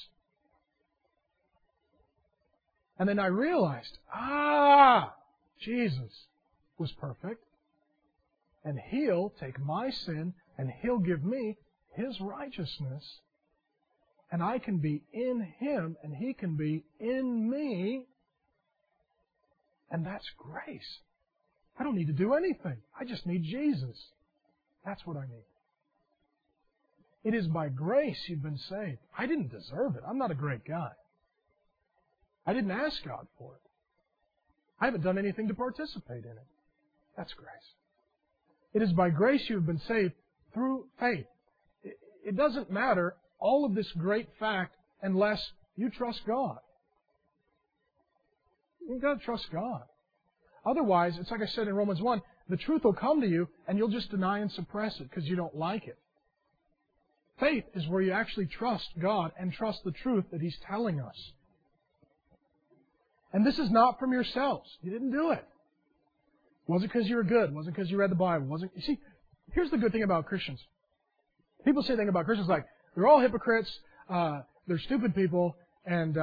And then I realized, Jesus was perfect, and He'll take my sin, and He'll give me His righteousness, and I can be in Him, and He can be in me, and that's grace. I don't need to do anything. I just need Jesus. That's what I need. It is by grace you've been saved. I didn't deserve it. I'm not a great guy. I didn't ask God for it. I haven't done anything to participate in it. That's grace. It is by grace you have been saved through faith. It doesn't matter all of this great fact unless you trust God. You've got to trust God. Otherwise, it's like I said in Romans 1, the truth will come to you and you'll just deny and suppress it because you don't like it. Faith is where you actually trust God and trust the truth that He's telling us. And this is not from yourselves. You didn't do it. It wasn't because you were good. It wasn't because you read the Bible. You see, here's the good thing about Christians. People say things about Christians like, they're all hypocrites, they're stupid people, and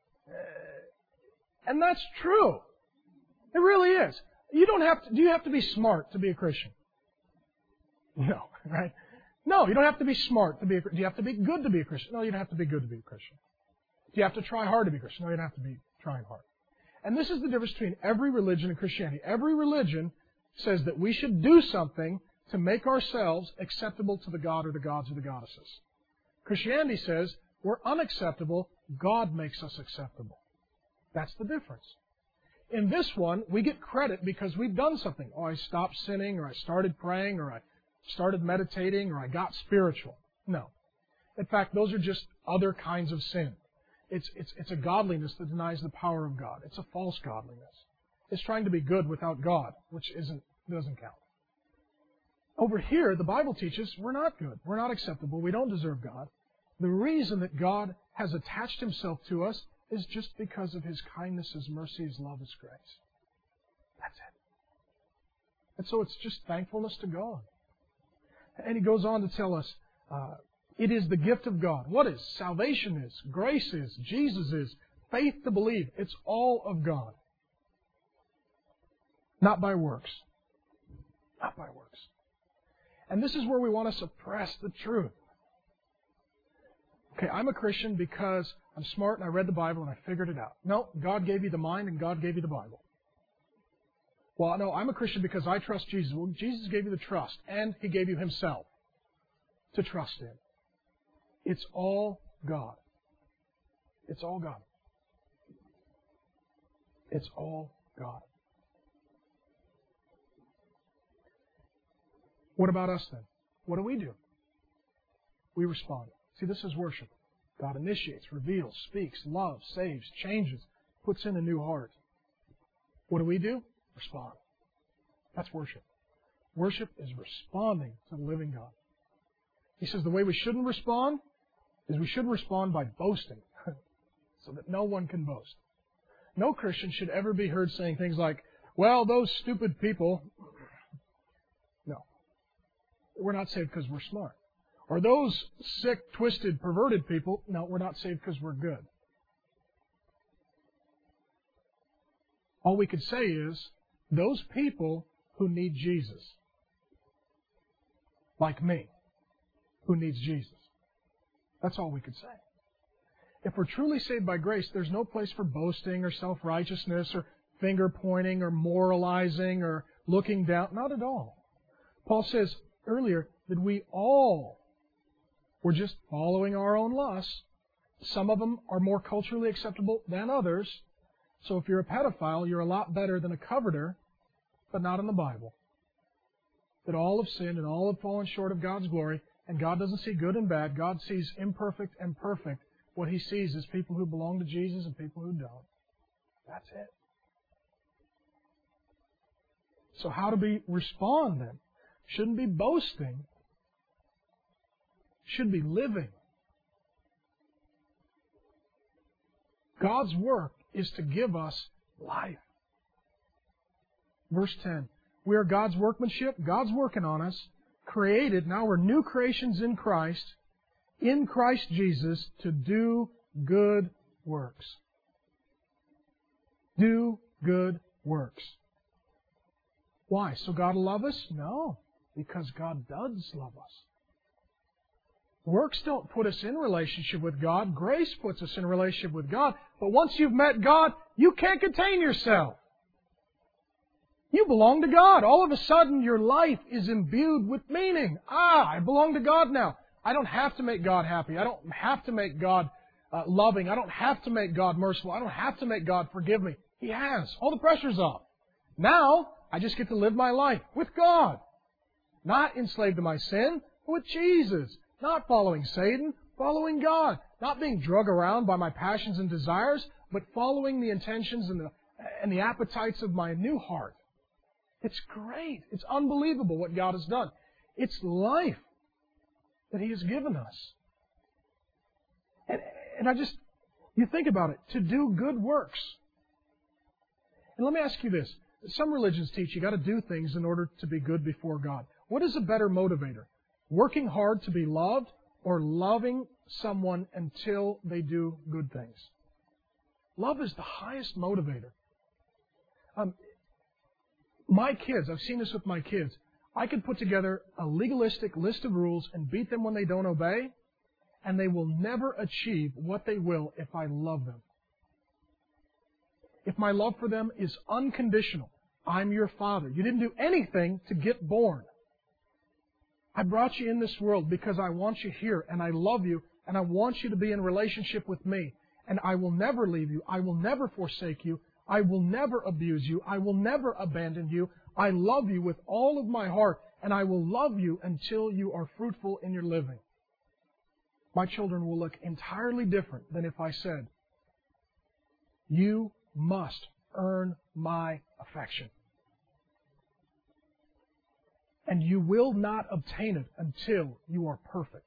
that's true. It really is. You don't have to. Do you have to be smart to be a Christian? No, right? No, you don't have to be smart to be a Christian. Do you have to be good to be a Christian? No, you don't have to be good to be a Christian. Do you have to try hard to be a Christian? No, you don't have to be trying hard. And this is the difference between every religion and Christianity. Every religion says that we should do something to make ourselves acceptable to the God or the gods or the goddesses. Christianity says we're unacceptable, God makes us acceptable. That's the difference. In this one, we get credit because we've done something. Oh, I stopped sinning, or I started praying, or I started meditating or I got spiritual. No. In fact, those are just other kinds of sin. It's a godliness that denies the power of God. It's a false godliness. It's trying to be good without God, which doesn't count. Over here, the Bible teaches we're not good. We're not acceptable. We don't deserve God. The reason that God has attached Himself to us is just because of His kindness, His mercy, His love, His grace. That's it. And so it's just thankfulness to God. And He goes on to tell us, it is the gift of God. What is? Salvation is, grace is, Jesus is, faith to believe. It's all of God. Not by works. Not by works. And this is where we want to suppress the truth. Okay, I'm a Christian because I'm smart and I read the Bible and I figured it out. No, God gave you the mind and God gave you the Bible. Well, no, I'm a Christian because I trust Jesus. Well, Jesus gave you the trust and He gave you Himself to trust in. It's all God. It's all God. It's all God. What about us then? What do? We respond. See, this is worship. God initiates, reveals, speaks, loves, saves, changes, puts in a new heart. What do? Respond. That's worship. Worship is responding to the living God. He says the way we shouldn't respond is we shouldn't respond by boasting, so that no one can boast. No Christian should ever be heard saying things like, well, those stupid people. No. We're not saved because we're smart. Or those sick, twisted, perverted people. No, we're not saved because we're good. All we could say is, those people who need Jesus. Like me, who needs Jesus. That's all we could say. If we're truly saved by grace, there's no place for boasting or self-righteousness or finger-pointing or moralizing or looking down. Not at all. Paul says earlier that we all were just following our own lusts. Some of them are more culturally acceptable than others. So if you're a pedophile, you're a lot better than a coveter, but not in the Bible. That all have sinned and all have fallen short of God's glory, and God doesn't see good and bad. God sees imperfect and perfect. What He sees is people who belong to Jesus and people who don't. That's it. So how do we respond then? Shouldn't be boasting. Should be living. God's work is to give us life. Verse 10. We are God's workmanship. God's working on us. Created. Now we're new creations in Christ Jesus, to do good works. Do good works. Why? So God will love us? No. Because God does love us. Works don't put us in relationship with God. Grace puts us in relationship with God. But once you've met God, you can't contain yourself. You belong to God. All of a sudden, your life is imbued with meaning. I belong to God now. I don't have to make God happy. I don't have to make God loving. I don't have to make God merciful. I don't have to make God forgive me. He has. All the pressure's off. Now, I just get to live my life with God. Not enslaved to my sin, but with Jesus. Not following Satan, following God. Not being drug around by my passions and desires, but following the intentions and the appetites of my new heart. It's great. It's unbelievable what God has done. It's life that He has given us. And you think about it, to do good works. And let me ask you this. Some religions teach you got to do things in order to be good before God. What is a better motivator? Working hard to be loved or loving someone until they do good things? Love is the highest motivator. My kids, I've seen this with my kids. I could put together a legalistic list of rules and beat them when they don't obey, and they will never achieve what they will if I love them. If my love for them is unconditional, I'm your father. You didn't do anything to get born. I brought you in this world because I want you here, and I love you, and I want you to be in relationship with me. And I will never leave you. I will never forsake you. I will never abuse you. I will never abandon you. I love you with all of my heart, and I will love you until you are fruitful in your living. My children will look entirely different than if I said, you must earn my affection. And you will not obtain it until you are perfect.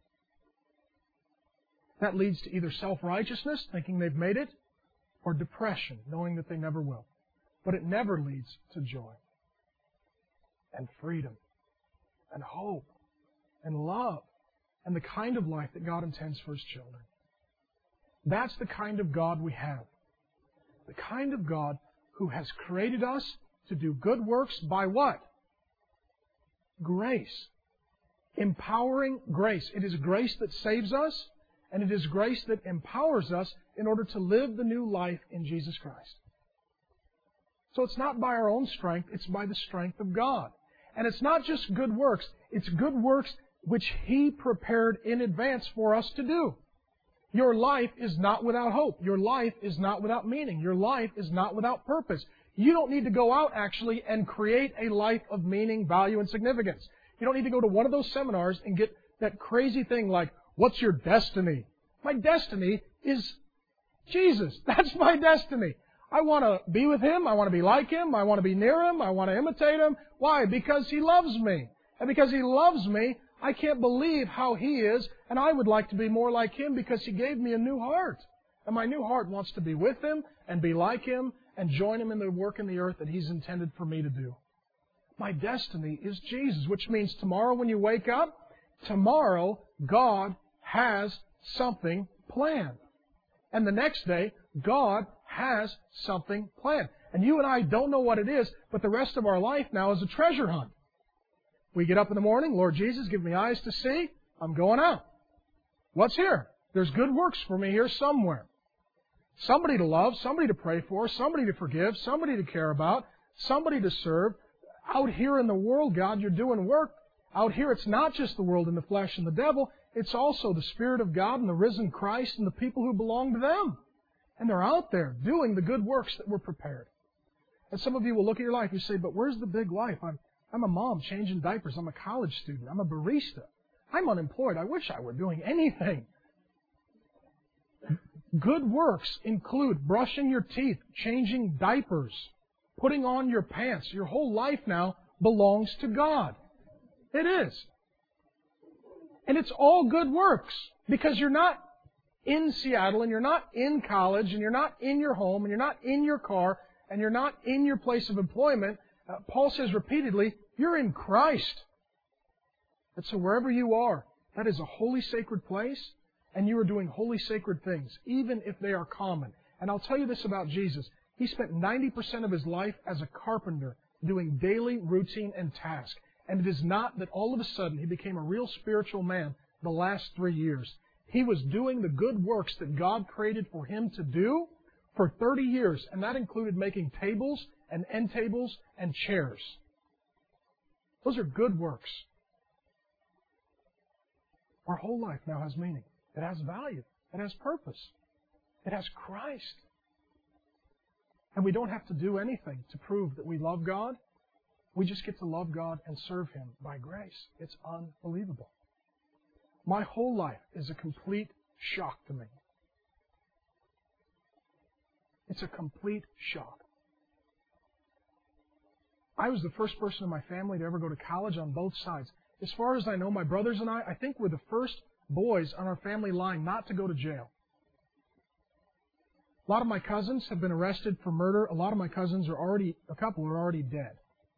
That leads to either self-righteousness, thinking they've made it, or depression, knowing that they never will. But it never leads to joy and freedom and hope and love and the kind of life that God intends for His children. That's the kind of God we have. The kind of God who has created us to do good works by what? Grace. Empowering grace. It is grace that saves us, and it is grace that empowers us in order to live the new life in Jesus Christ. So it's not by our own strength, it's by the strength of God. And it's not just good works, it's good works which He prepared in advance for us to do. Your life is not without hope. Your life is not without meaning. Your life is not without purpose. You don't need to go out actually and create a life of meaning, value, and significance. You don't need to go to one of those seminars and get that crazy thing like, what's your destiny? My destiny is Jesus. That's my destiny. I want to be with Him. I want to be like Him. I want to be near Him. I want to imitate Him. Why? Because He loves me. And because He loves me, I can't believe how He is, and I would like to be more like Him because He gave me a new heart. And my new heart wants to be with Him and be like Him and join Him in the work in the earth that He's intended for me to do. My destiny is Jesus, which means tomorrow when you wake up, tomorrow God has something planned. And the next day, God has something planned. And you and I don't know what it is, but the rest of our life now is a treasure hunt. We get up in the morning, Lord Jesus, give me eyes to see. I'm going out. What's here? There's good works for me here somewhere. Somebody to love, somebody to pray for, somebody to forgive, somebody to care about, somebody to serve. Out here in the world, God, you're doing work. Out here, it's not just the world and the flesh and the devil. It's also the Spirit of God and the risen Christ and the people who belong to them. And they're out there doing the good works that were prepared. And some of you will look at your life and say, but where's the big life? I'm a mom changing diapers. I'm a college student. I'm a barista. I'm unemployed. I wish I were doing anything. Good works include brushing your teeth, changing diapers, putting on your pants. Your whole life now belongs to God. It is. And it's all good works because you're not in Seattle and you're not in college and you're not in your home and you're not in your car and you're not in your place of employment. Paul says repeatedly, you're in Christ. And so wherever you are, that is a holy, sacred place, and you are doing holy, sacred things, even if they are common. And I'll tell you this about Jesus. He spent 90% of His life as a carpenter doing daily routine and task. And it is not that all of a sudden He became a real spiritual man the last 3 years. He was doing the good works that God created for Him to do for 30 years, and that included making tables and end tables and chairs. Those are good works. Our whole life now has meaning. It has value. It has purpose. It has Christ. And we don't have to do anything to prove that we love God. We just get to love God and serve Him by grace. It's unbelievable. My whole life is a complete shock to me. It's a complete shock. I was the first person in my family to ever go to college on both sides. As far as I know, my brothers and I think we're the first boys on our family line not to go to jail. A lot of my cousins have been arrested for murder. A lot of my cousins a couple are already dead.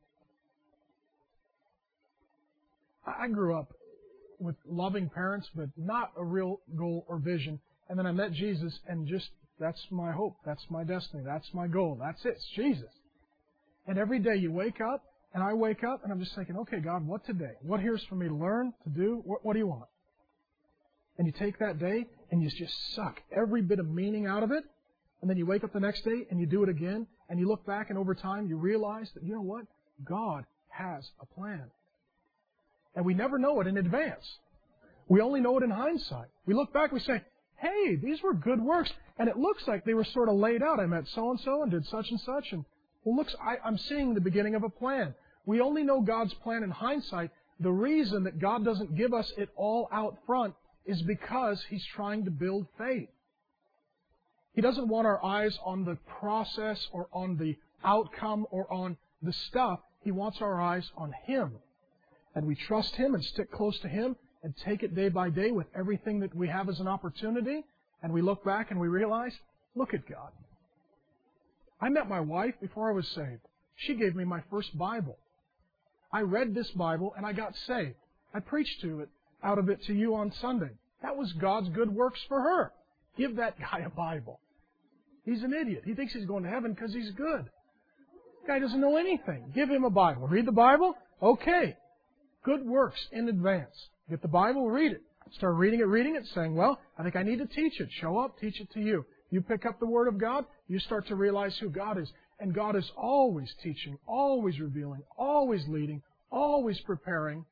I grew up with loving parents, but not a real goal or vision. And then I met Jesus, and that's my hope. That's my destiny. That's my goal. That's it. It's Jesus. And every day you wake up, and I wake up, and I'm just thinking, okay, God, what today? What here's for me to learn, to do? What do you want? And you take that day, and you just suck every bit of meaning out of it. And then you wake up the next day, and you do it again. And you look back, and over time, you realize that, you know what? God has a plan. And we never know it in advance. We only know it in hindsight. We look back, we say, hey, these were good works. And it looks like they were sort of laid out. I met so-and-so and did such and such. And well, I'm seeing the beginning of a plan. We only know God's plan in hindsight. The reason that God doesn't give us it all out front is because He's trying to build faith. He doesn't want our eyes on the process or on the outcome or on the stuff. He wants our eyes on Him. And we trust Him and stick close to Him and take it day by day with everything that we have as an opportunity. And we look back and we realize, look at God. I met my wife before I was saved. She gave me my first Bible. I read this Bible and I got saved. I preached out of it to you on Sunday. That was God's good works for her. Give that guy a Bible. He's an idiot. He thinks he's going to heaven because he's good. The guy doesn't know anything. Give him a Bible. Read the Bible? Okay. Good works in advance. Get the Bible, read it. Start reading it, saying, well, I think I need to teach it. Show up, teach it to you. You pick up the Word of God, you start to realize who God is. And God is always teaching, always revealing, always leading, always preparing.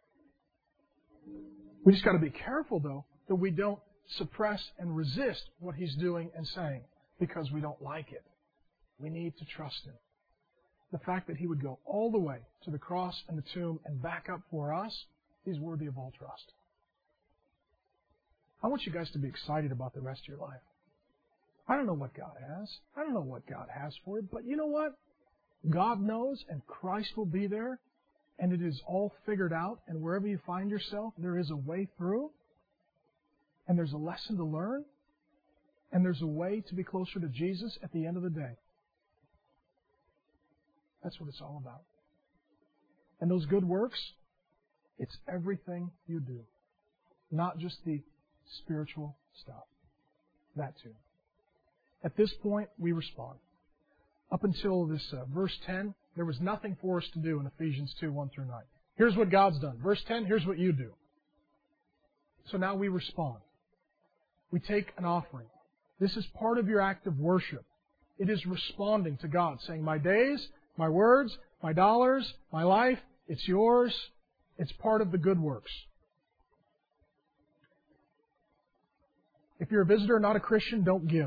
We just got to be careful, though, that we don't suppress and resist what He's doing and saying because we don't like it. We need to trust Him. The fact that He would go all the way to the cross and the tomb and back up for us, He's worthy of all trust. I want you guys to be excited about the rest of your life. I don't know what God has. I don't know what God has for you, but you know what? God knows, and Christ will be there, and it is all figured out, and wherever you find yourself, there is a way through, and there's a lesson to learn, and there's a way to be closer to Jesus at the end of the day. That's what it's all about. And those good works, it's everything you do, not just the spiritual stuff. That too. At this point, we respond. Up until this verse 10, there was nothing for us to do in Ephesians 2, 1 through 9. Here's what God's done. Verse 10, here's what you do. So now we respond. We take an offering. This is part of your act of worship. It is responding to God, saying, my days, my words, my dollars, my life, it's yours. It's part of the good works. If you're a visitor, not a Christian, don't give.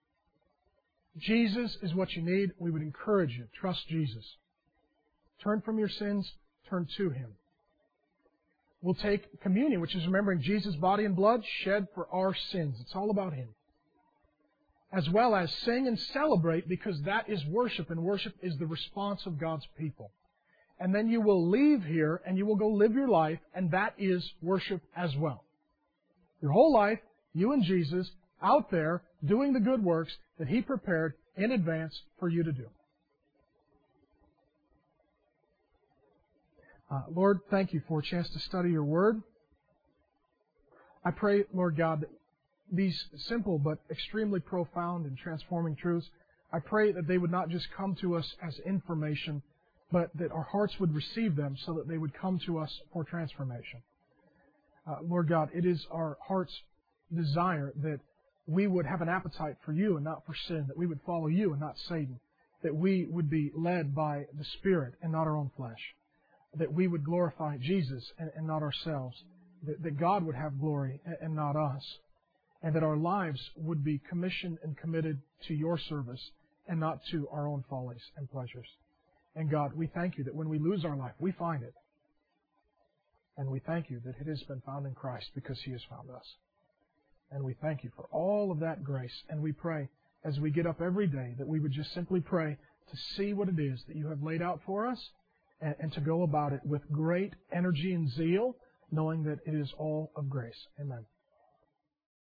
Jesus is what you need. We would encourage you. Trust Jesus. Turn from your sins. Turn to Him. We'll take communion, which is remembering Jesus' body and blood shed for our sins. It's all about Him. As well as sing and celebrate, because that is worship, and worship is the response of God's people. And then you will leave here and you will go live your life, and that is worship as well. Your whole life, you and Jesus, out there doing the good works that He prepared in advance for you to do. Lord, thank You for a chance to study Your Word. I pray, Lord God, that these simple but extremely profound and transforming truths, I pray that they would not just come to us as information, but that our hearts would receive them so that they would come to us for transformation. Lord God, it is our heart's desire that we would have an appetite for You and not for sin, that we would follow You and not Satan, that we would be led by the Spirit and not our own flesh, that we would glorify Jesus and not ourselves, that God would have glory and not us, and that our lives would be commissioned and committed to Your service and not to our own follies and pleasures. And God, we thank You that when we lose our life, we find it. And we thank You that it has been found in Christ because He has found us. And we thank You for all of that grace. And we pray as we get up every day that we would just simply pray to see what it is that You have laid out for us and to go about it with great energy and zeal, knowing that it is all of grace. Amen.